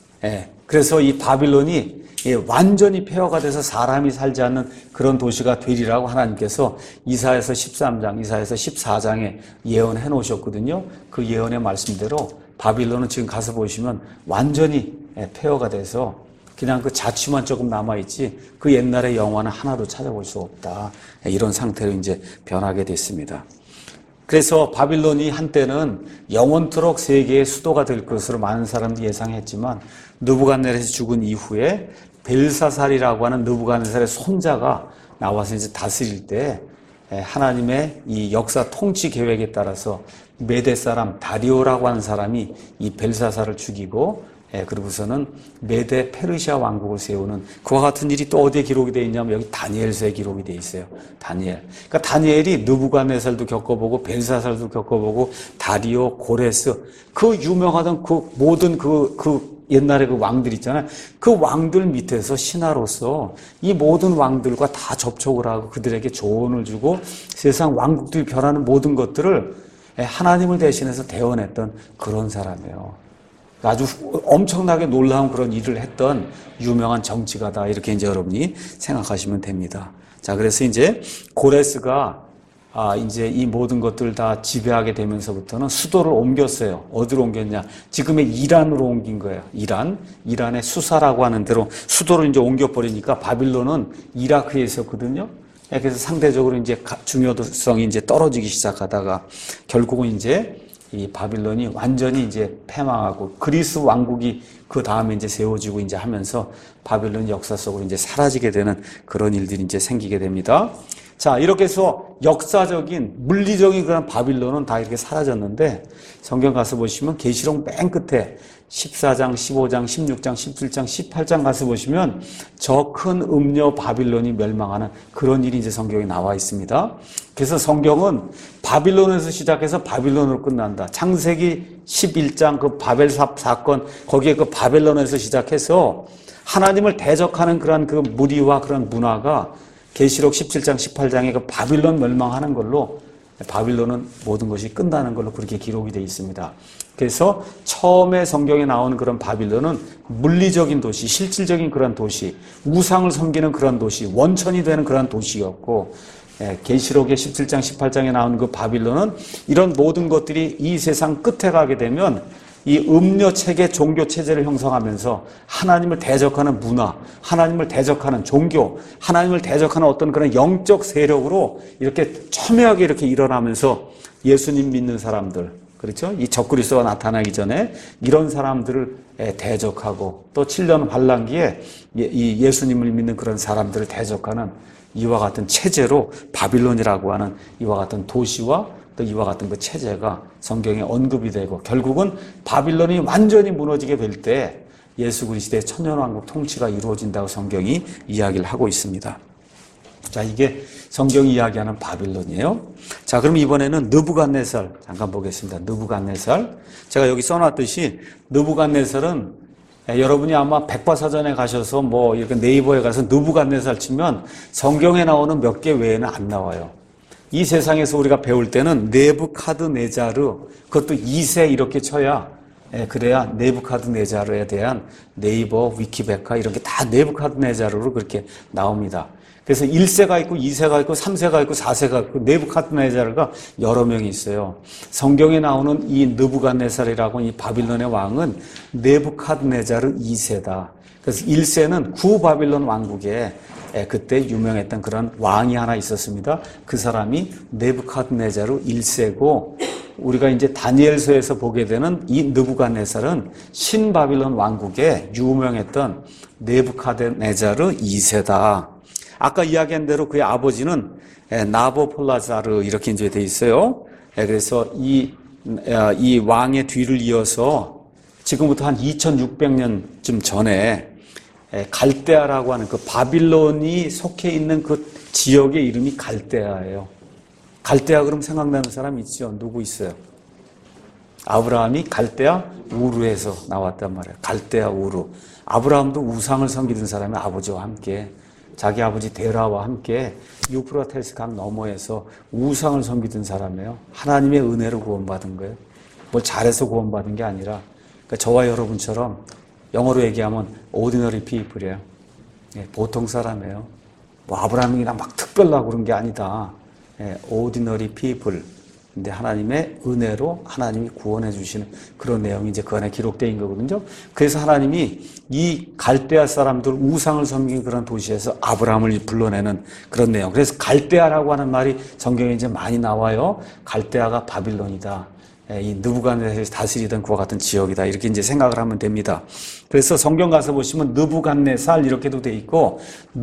그래서 이 바빌론이 완전히 폐허가 돼서 사람이 살지 않는 그런 도시가 되리라고 하나님께서 이사야서 13장, 이사야서 14장에 예언해 놓으셨거든요. 그 예언의 말씀대로 바빌론은 지금 가서 보시면 완전히 폐허가 돼서 그냥 그 자취만 조금 남아있지 그 옛날의 영화는 하나도 찾아볼 수 없다. 이런 상태로 이제 변하게 됐습니다. 그래서 바빌론이 한때는 영원토록 세계의 수도가 될 것으로 많은 사람들이 예상했지만 느부갓네살이 죽은 이후에 벨사살이라고 하는 느부갓네살의 손자가 나와서 이제 다스릴 때 하나님의 이 역사 통치 계획에 따라서 메대 사람 다리오라고 하는 사람이 이 벨사살을 죽이고 그리고서는 메대 페르시아 왕국을 세우는 그와 같은 일이 또 어디에 기록이 되어 있냐면 여기 다니엘서에 기록이 되어 있어요. 다니엘. 그러니까 다니엘이 느부갓네살도 겪어보고 벨사살도 겪어보고 다리오, 고레스 그 유명하던 그 모든 그 옛날에 그 왕들 있잖아요. 그 왕들 밑에서 신하로서 이 모든 왕들과 다 접촉을 하고 그들에게 조언을 주고 세상 왕국들이 변하는 모든 것들을 하나님을 대신해서 대언했던 그런 사람이에요. 아주 엄청나게 놀라운 그런 일을 했던 유명한 정치가다. 이렇게 이제 여러분이 생각하시면 됩니다. 자, 그래서 이제 고레스가 이제 이 모든 것들 다 지배하게 되면서부터는 수도를 옮겼어요. 어디로 옮겼냐? 지금의 이란으로 옮긴 거예요. 이란의 수사라고 하는 데로 수도를 이제 옮겨버리니까 바빌론은 이라크에 있었거든요. 그래서 상대적으로 이제 중요성이 이제 떨어지기 시작하다가 결국은 이제 이 바빌론이 완전히 이제 패망하고 그리스 왕국이 그 다음에 이제 세워지고 이제 하면서 바빌론 역사 속으로 이제 사라지게 되는 그런 일들이 이제 생기게 됩니다. 자, 이렇게 해서 역사적인 물리적인 그런 바빌론은 다 이렇게 사라졌는데 성경 가서 보시면 계시록 맨 끝에 14장, 15장, 16장, 17장, 18장 가서 보시면 저 큰 음녀 바빌론이 멸망하는 그런 일이 이제 성경에 나와 있습니다. 그래서 성경은 바빌론에서 시작해서 바빌론으로 끝난다. 창세기 11장 그 바벨 사건 거기에 그 바벨론에서 시작해서 하나님을 대적하는 그런 그 무리와 그런 문화가 계시록 17장, 18장에 그 바빌론 멸망하는 걸로 바빌론은 모든 것이 끝나는 걸로 그렇게 기록이 되어 있습니다. 그래서 처음에 성경에 나오는 그런 바빌론은 물리적인 도시, 실질적인 그런 도시, 우상을 섬기는 그런 도시, 원천이 되는 그런 도시였고, 계시록의 17장, 18장에 나오는 그 바빌론은 이런 모든 것들이 이 세상 끝에 가게 되면 이 음료 체계, 종교 체제를 형성하면서 하나님을 대적하는 문화, 하나님을 대적하는 종교, 하나님을 대적하는 어떤 그런 영적 세력으로 이렇게 첨예하게 이렇게 일어나면서 예수님 믿는 사람들, 그렇죠? 이 적그리스도가 나타나기 전에 이런 사람들을 대적하고 또 7년 환란기에 이 예수님을 믿는 그런 사람들을 대적하는 이와 같은 체제로 바빌론이라고 하는 이와 같은 도시와 또 이와 같은 그 체제가 성경에 언급이 되고 결국은 바빌론이 완전히 무너지게 될 때 예수 그리스도의 천년왕국 통치가 이루어진다고 성경이 이야기를 하고 있습니다. 자, 이게 성경이 이야기하는 바빌론이에요. 자, 그럼 이번에는 느부갓네살 잠깐 보겠습니다. 느부갓네살. 제가 여기 써놨듯이 느부갓네살은 여러분이 아마 백과사전에 가셔서 뭐 이렇게 네이버에 가서 느부갓네살 치면 성경에 나오는 몇 개 외에는 안 나와요. 이 세상에서 우리가 배울 때는 네부카드네자르, 그것도 2세 이렇게 쳐야, 그래야 네부카드네자르에 대한 네이버, 위키백과 이런 게 다 네부카드네자르로 그렇게 나옵니다. 그래서 1세가 있고 2세가 있고 3세가 있고 4세가 있고 네부카드네자르가 여러 명이 있어요. 성경에 나오는 이 느부갓네살이라고 이 바빌론의 왕은 네부카드네자르 2세다. 그래서 1세는 구바빌론 왕국에 그때 유명했던 그런 왕이 하나 있었습니다. 그 사람이 네부카드네자르 1세고 우리가 이제 다니엘서에서 보게 되는 이 느부갓네살은 신바빌론 왕국에 유명했던 네부카드네자르 2세다. 아까 이야기한 대로 그의 아버지는 나보폴라자르 이렇게 이제 돼 있어요. 그래서 이 왕의 뒤를 이어서 지금부터 한 2600년쯤 전에 갈대아라고 하는 그 바빌론이 속해 있는 그 지역의 이름이 갈대아예요. 갈대아 그럼 생각나는 사람 있죠? 누구 있어요? 아브라함이 갈대아 우르에서 나왔단 말이에요. 갈대아 우르. 아브라함도 우상을 섬기던 사람이 아버지와 함께 자기 아버지 데라와 함께 유프라테스 강 너머에서 우상을 섬기던 사람이에요. 하나님의 은혜로 구원받은 거예요. 뭘 잘해서 구원받은 게 아니라 그러니까 저와 여러분처럼 영어로 얘기하면 ordinary people이에요. 보통 사람이에요. 뭐 아브라함이나 막 특별하고 그런 게 아니다. ordinary people. 근데 하나님의 은혜로 하나님이 구원해 주시는 그런 내용이 이제 그 안에 기록되어 있는 거거든요. 그래서 하나님이 이 갈대아 사람들 우상을 섬긴 그런 도시에서 아브라함을 불러내는 그런 내용. 그래서 갈대아라고 하는 말이 성경에 이제 많이 나와요. 갈대아가 바빌론이다. 이 느부갓네살이 다스리던 그와 같은 지역이다. 이렇게 이제 생각을 하면 됩니다. 그래서 성경 가서 보시면 느부갓네살 이렇게도 돼 있고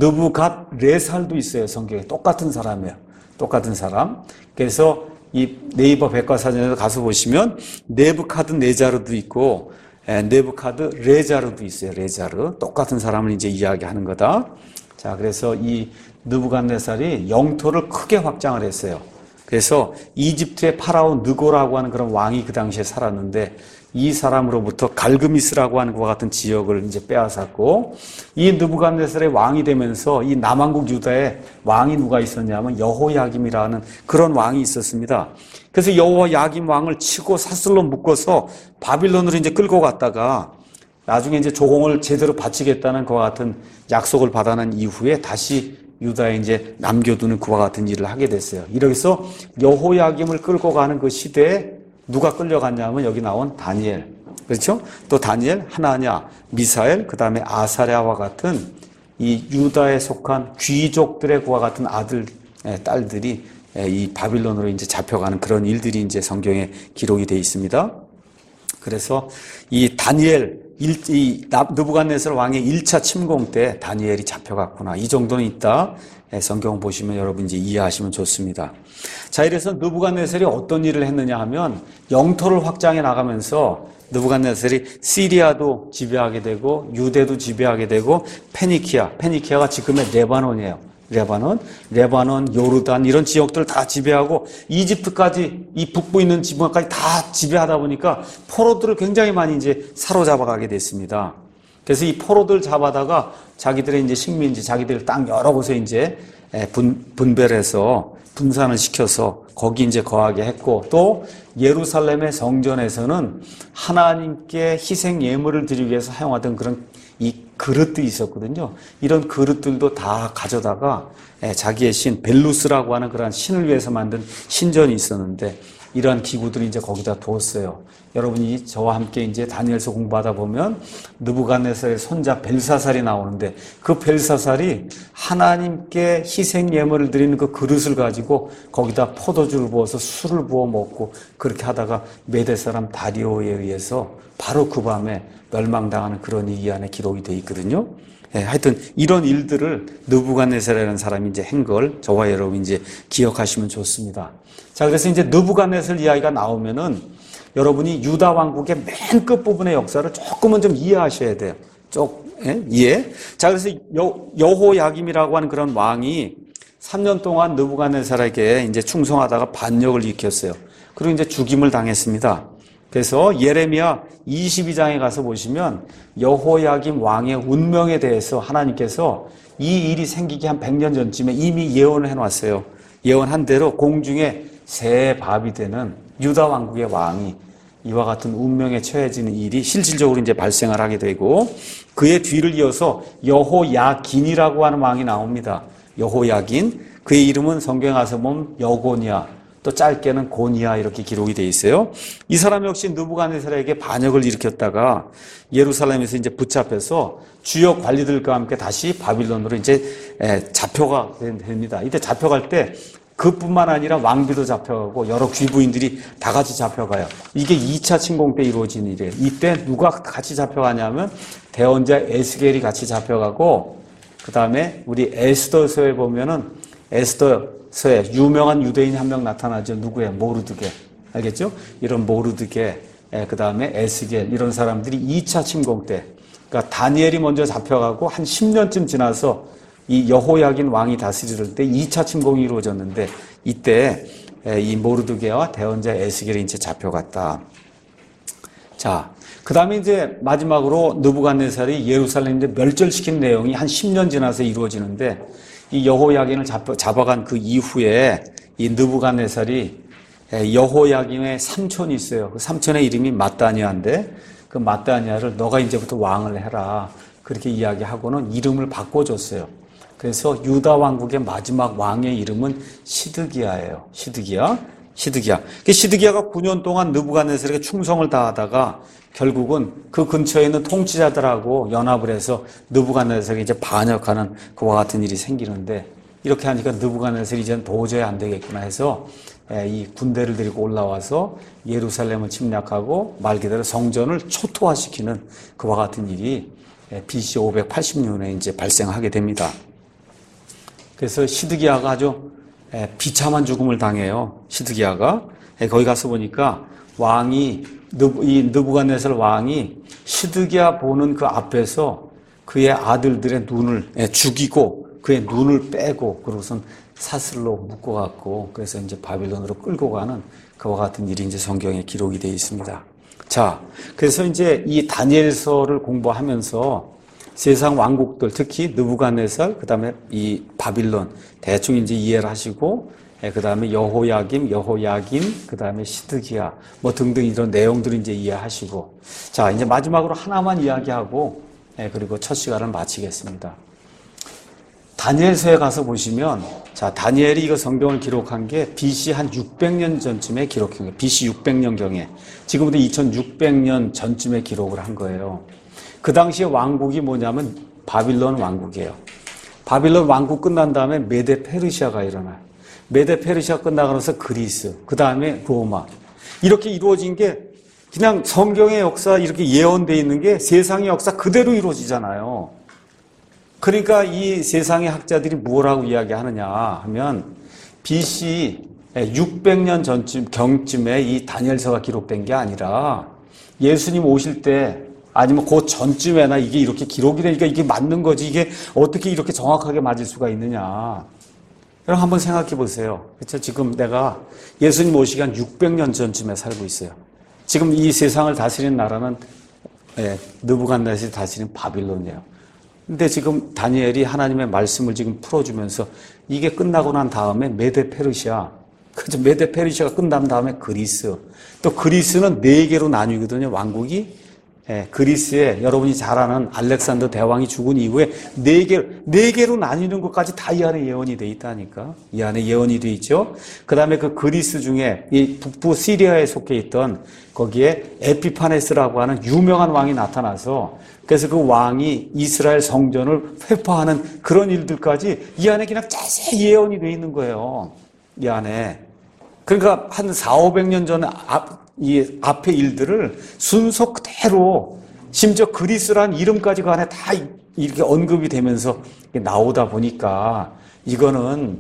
느부갓레살도 있어요. 성경에 똑같은 사람이에요. 똑같은 사람. 그래서 이 네이버 백과사전에서 가서 보시면 네부카드네자르도 있고 네부카드레자르도 있어요. 레자르. 똑같은 사람을 이제 이야기하는 거다. 자, 그래서 이 느부갓네살이 영토를 크게 확장을 했어요. 그래서 이집트의 파라오 느고라고 하는 그런 왕이 그 당시에 살았는데 이 사람으로부터 갈그미스라고 하는 그와 같은 지역을 이제 빼앗았고 이 느부갓네살의 왕이 되면서 이 남왕국 유다에 왕이 누가 있었냐면 여호야김이라는 그런 왕이 있었습니다. 그래서 여호야김 왕을 치고 사슬로 묶어서 바빌론으로 이제 끌고 갔다가 나중에 이제 조공을 제대로 바치겠다는 그와 같은 약속을 받아낸 이후에 다시 유다에 이제 남겨두는 그와 같은 일을 하게 됐어요. 이래서 여호야김을 끌고 가는 그 시대에 누가 끌려갔냐면 여기 나온 다니엘. 그렇죠? 또 다니엘, 하나냐, 미사엘, 그 다음에 아사랴와 같은 이 유다에 속한 귀족들의 그와 같은 아들, 딸들이 이 바빌론으로 이제 잡혀가는 그런 일들이 이제 성경에 기록이 되어 있습니다. 그래서 이 다니엘, 이 느부갓네살 왕의 1차 침공 때 다니엘이 잡혀갔구나. 이 정도는 있다. 성경 보시면 여러분 이제 이해하시면 좋습니다. 자, 이래서 느부갓네살이 어떤 일을 했느냐 하면 영토를 확장해 나가면서 느부갓네살이 시리아도 지배하게 되고 유대도 지배하게 되고 페니키아가 지금의 레바논이에요. 레바논, 요르단 이런 지역들을 다 지배하고 이집트까지 이 북부 있는 지방까지 다 지배하다 보니까 포로들을 굉장히 많이 이제 사로잡아가게 됐습니다. 그래서 이 포로들 잡아다가 자기들의 이제 식민지, 자기들 땅 여러 곳에 이제 분별해서 분산을 시켜서 거기 이제 거하게 했고, 또 예루살렘의 성전에서는 하나님께 희생 예물을 드리기 위해서 사용하던 그런 이 그릇들이 있었거든요. 이런 그릇들도 다 가져다가 자기의 신 벨루스라고 하는 그런 신을 위해서 만든 신전이 있었는데, 이러한 기구들을 이제 거기다 두었어요. 여러분이 저와 함께 이제 다니엘서 공부하다 보면 느부갓네살의 손자 벨사살이 나오는데, 그 벨사살이 하나님께 희생 예물을 드리는 그 그릇을 가지고 거기다 포도주를 부어서 술을 부어 먹고 그렇게 하다가 메대 사람 다리오에 의해서 바로 그 밤에 멸망당하는 그런 이 안에 기록이 되어 있거든요. 하여튼 이런 일들을 느부갓네살이라는 사람이 이제 한 걸 저와 여러분 이제 기억하시면 좋습니다. 자, 그래서 이제 느부갓네살 이야기가 나오면은 여러분이 유다 왕국의 맨 끝부분의 역사를 조금은 좀 이해하셔야 돼요. 이해. 자, 그래서 여호야김이라고 하는 그런 왕이 3년 동안 느부갓네살에게 이제 충성하다가 반역을 일으켰어요. 그리고 이제 죽임을 당했습니다. 그래서 예레미야 22장에 가서 보시면 여호야김 왕의 운명에 대해서 하나님께서 이 일이 생기기 한 100년 전쯤에 이미 예언을 해놨어요. 예언한 대로 공중에 새 밥이 되는 유다 왕국의 왕이 이와 같은 운명에 처해지는 일이 실질적으로 이제 발생을 하게 되고, 그의 뒤를 이어서 여호야긴이라고 하는 왕이 나옵니다. 여호야긴. 그의 이름은 성경에 가서 보면 여고니아, 또 짧게는 고니아 이렇게 기록이 되어 있어요. 이 사람 역시 느부갓네살에게 반역을 일으켰다가 예루살렘에서 이제 붙잡혀서 주요 관리들과 함께 다시 바빌론으로 이제 잡혀가 됩니다. 이때 잡혀갈 때 그뿐만 아니라 왕비도 잡혀가고 여러 귀부인들이 다 같이 잡혀가요. 이게 2차 침공 때 이루어진 일이에요. 이때 누가 같이 잡혀가냐면 대언자 에스겔이 같이 잡혀가고, 그 다음에 우리 에스더서에 보면은 에스더서에 유명한 유대인이 한 명 나타나죠. 누구예요? 모르드게. 알겠죠? 이런 모르드게, 그 다음에 에스겔, 이런 사람들이 2차 침공 때, 그러니까 다니엘이 먼저 잡혀가고 한 10년쯤 지나서 이 여호야긴 왕이 다스릴 때 2차 침공이 이루어졌는데, 이때 이 모르드게와 대언자 에스겔이 이제 잡혀갔다. 자, 그 다음에 이제 마지막으로 느부갓네살이 예루살렘을 멸절시킨 내용이 한 10년 지나서 이루어지는데, 이 여호야긴을 잡아간 그 이후에 이 느부갓네살이 여호야긴의 삼촌이 있어요. 그 삼촌의 이름이 마따니아인데, 그 마따니아를 너가 이제부터 왕을 해라, 그렇게 이야기하고는 이름을 바꿔줬어요. 그래서 유다 왕국의 마지막 왕의 이름은 시드기야예요. 시드기야. 시드기야가 9년 동안 느부갓네살에게 충성을 다하다가 결국은 그 근처에 있는 통치자들하고 연합을 해서 느부갓네살에게 이제 반역하는 그와 같은 일이 생기는데, 이렇게 하니까 느부갓네살이 이제는 도저히 안 되겠구나 해서 이 군대를 데리고 올라와서 예루살렘을 침략하고 말 그대로 성전을 초토화시키는 그와 같은 일이 BC 580년에 이제 발생하게 됩니다. 그래서 시드기야가 아주 비참한 죽음을 당해요. 시드기야가. 거기 가서 보니까 이 느부갓네살 왕이 시드기야 보는 그 앞에서 그의 아들들의 눈을 죽이고 그의 눈을 빼고 그러고선 사슬로 묶어갖고 그래서 이제 바빌론으로 끌고 가는 그와 같은 일이 이제 성경에 기록이 되어 있습니다. 자, 그래서 이제 이 다니엘서를 공부하면서 세상 왕국들, 특히 느부갓네살, 그 다음에 이 바빌론 대충 이제 이해를 하시고, 그 다음에 여호야김, 그 다음에 시드기야, 뭐 등등 이런 내용들을 이제 이해하시고, 자, 이제 마지막으로 하나만 이야기하고, 그리고 첫 시간을 마치겠습니다. 다니엘서에 가서 보시면, 자, 다니엘이 이거 성경을 기록한 게 BC 한 600년 전쯤에 기록한 거예요. BC 600년경에. 지금부터 2600년 전쯤에 기록을 한 거예요. 그 당시에 왕국이 뭐냐면 바빌론 왕국이에요. 바빌론 왕국 끝난 다음에 메데 페르시아가 일어나요. 메데 페르시아 끝나고 나서 그리스, 그 다음에 로마. 이렇게 이루어진 게 그냥 성경의 역사 이렇게 예언되어 있는 게 세상의 역사 그대로 이루어지잖아요. 그러니까 이 세상의 학자들이 뭐라고 이야기하느냐 하면 BC 600년 경쯤에 이 다니엘서가 기록된 게 아니라 예수님 오실 때 아니면 그 전쯤에나 이게 이렇게 기록이 되니까 이게 맞는 거지. 이게 어떻게 이렇게 정확하게 맞을 수가 있느냐. 그럼 한번 생각해 보세요. 그렇죠? 지금 내가 예수님 오시기 한 600년 전쯤에 살고 있어요. 지금 이 세상을 다스리는 나라는 느부갓네살이 다스린 바빌론이에요. 근데 지금 다니엘이 하나님의 말씀을 지금 풀어주면서 이게 끝나고 난 다음에 메데 페르시아, 그죠? 메데 페르시아가 끝난 다음에 그리스, 또 그리스는 4개로 나뉘거든요. 왕국이. 그리스에 여러분이 잘 아는 알렉산더 대왕이 죽은 이후에 4개로 나뉘는 것까지 다 이 안에 예언이 돼 있다니까. 이 안에 예언이 돼 있죠. 그 다음에 그 그리스 중에 이 북부 시리아에 속해 있던 거기에 에피파네스라고 하는 유명한 왕이 나타나서 그래서 그 왕이 이스라엘 성전을 회파하는 그런 일들까지 이 안에 그냥 자세히 예언이 돼 있는 거예요. 이 안에. 그러니까 한 400~500년 전에 이 앞의 일들을 순서 그대로 심지어 그리스란 이름까지 그 안에 다 이렇게 언급이 되면서 나오다 보니까 이거는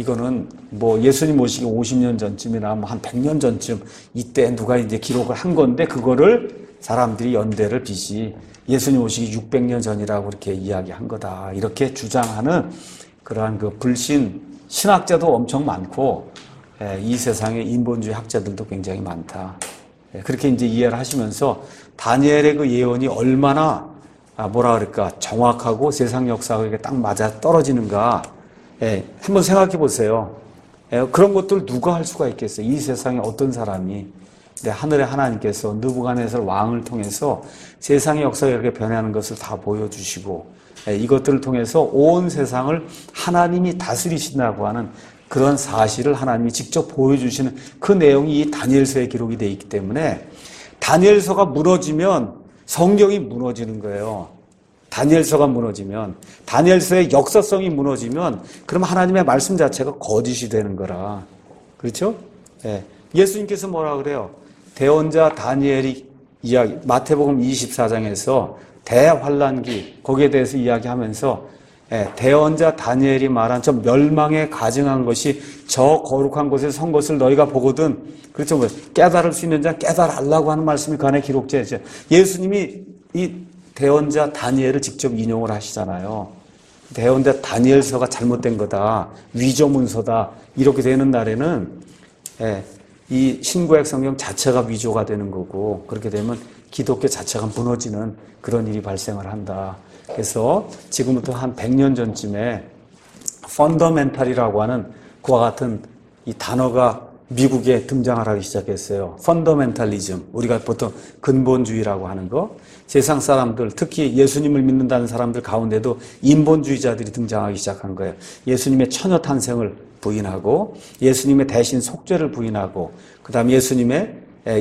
뭐 예수님 오시기 50년 전쯤이나 뭐 한 100년 전쯤 이때 누가 이제 기록을 한 건데 그거를 사람들이 연대를 빚이 예수님 오시기 600년 전이라고 이렇게 이야기한 거다. 이렇게 주장하는 그러한 그 불신 신학자도 엄청 많고 이 세상에 인본주의 학자들도 굉장히 많다. 그렇게 이제 이해를 하시면서 다니엘의 그 예언이 얼마나 뭐라 그럴까 정확하고 세상 역사가 이렇게 딱 맞아 떨어지는가 한번 생각해 보세요. 그런 것들 누가 할 수가 있겠어요? 이 세상에 어떤 사람이 근데 하늘의 하나님께서 느부갓네살 왕을 통해서 세상의 역사가 이렇게 변하는 것을 다 보여주시고 이것들을 통해서 온 세상을 하나님이 다스리신다고 하는 그런 사실을 하나님이 직접 보여주시는 그 내용이 이 다니엘서에 기록이 되어 있기 때문에 다니엘서가 무너지면 성경이 무너지는 거예요. 다니엘서가 무너지면 다니엘서의 역사성이 무너지면 그럼 하나님의 말씀 자체가 거짓이 되는 거라. 그렇죠? 예수님께서 뭐라 그래요? 대언자 다니엘이 이야기 마태복음 24장에서 대환란기 거기에 대해서 이야기하면서 대언자 다니엘이 말한 저 멸망에 가증한 것이 저 거룩한 곳에 선 것을 너희가 보거든. 그렇죠. 뭐 깨달을 수 있는 자 깨달으라고 하는 말씀이 그 안에 기록되어 있죠. 예수님이 이 대언자 다니엘을 직접 인용을 하시잖아요. 대언자 다니엘서가 잘못된 거다. 위조문서다. 이렇게 되는 날에는 이 신구약 성경 자체가 위조가 되는 거고 그렇게 되면 기독교 자체가 무너지는 그런 일이 발생을 한다. 그래서 지금부터 한 100년 전쯤에 펀더멘탈이라고 하는 그와 같은 이 단어가 미국에 등장을 하기 시작했어요. 펀더멘탈리즘. 우리가 보통 근본주의라고 하는 거. 세상 사람들, 특히 예수님을 믿는다는 사람들 가운데도 인본주의자들이 등장하기 시작한 거예요. 예수님의 처녀 탄생을 부인하고 예수님의 대신 속죄를 부인하고 그다음에 예수님의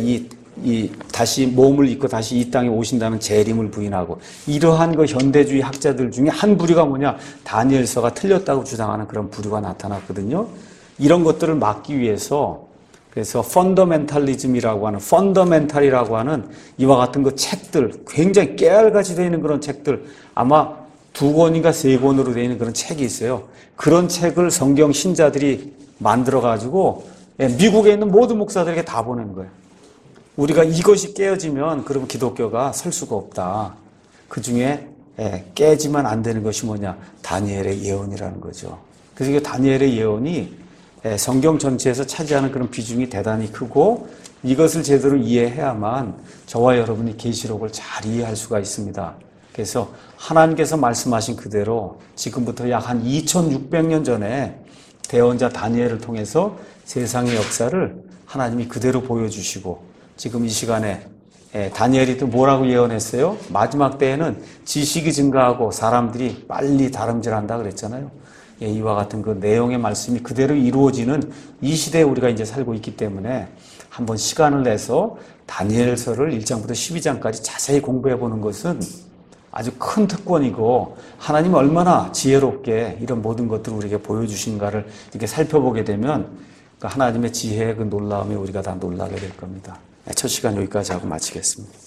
다시 몸을 입고 다시 이 땅에 오신다는 재림을 부인하고 이러한 그 현대주의 학자들 중에 한 부류가 뭐냐 다니엘서가 틀렸다고 주장하는 그런 부류가 나타났거든요. 이런 것들을 막기 위해서 그래서 펀더멘탈리즘이라고 하는 펀더멘탈이라고 하는 이와 같은 그 책들 굉장히 깨알같이 되어 있는 그런 책들 아마 2권인가 3권으로 되어 있는 그런 책이 있어요. 그런 책을 성경 신자들이 만들어 가지고 미국에 있는 모든 목사들에게 다 보낸 거예요. 우리가 이것이 깨어지면 그러면 기독교가 설 수가 없다. 그 중에 깨지면 안 되는 것이 뭐냐? 다니엘의 예언이라는 거죠. 그래서 이 다니엘의 예언이 성경 전체에서 차지하는 그런 비중이 대단히 크고 이것을 제대로 이해해야만 저와 여러분이 계시록을 잘 이해할 수가 있습니다. 그래서 하나님께서 말씀하신 그대로 지금부터 약 한 2600년 전에 대언자 다니엘을 통해서 세상의 역사를 하나님이 그대로 보여주시고 지금 이 시간에 다니엘이 또 뭐라고 예언했어요? 마지막 때에는 지식이 증가하고 사람들이 빨리 다름질한다 그랬잖아요. 이와 같은 그 내용의 말씀이 그대로 이루어지는 이 시대에 우리가 이제 살고 있기 때문에 한번 시간을 내서 다니엘서를 1장부터 12장까지 자세히 공부해 보는 것은 아주 큰 특권이고 하나님이 얼마나 지혜롭게 이런 모든 것들을 우리에게 보여주신가를 이렇게 살펴보게 되면 하나님의 지혜의 그 놀라움에 우리가 다 놀라게 될 겁니다. 첫 시간 여기까지 하고 마치겠습니다.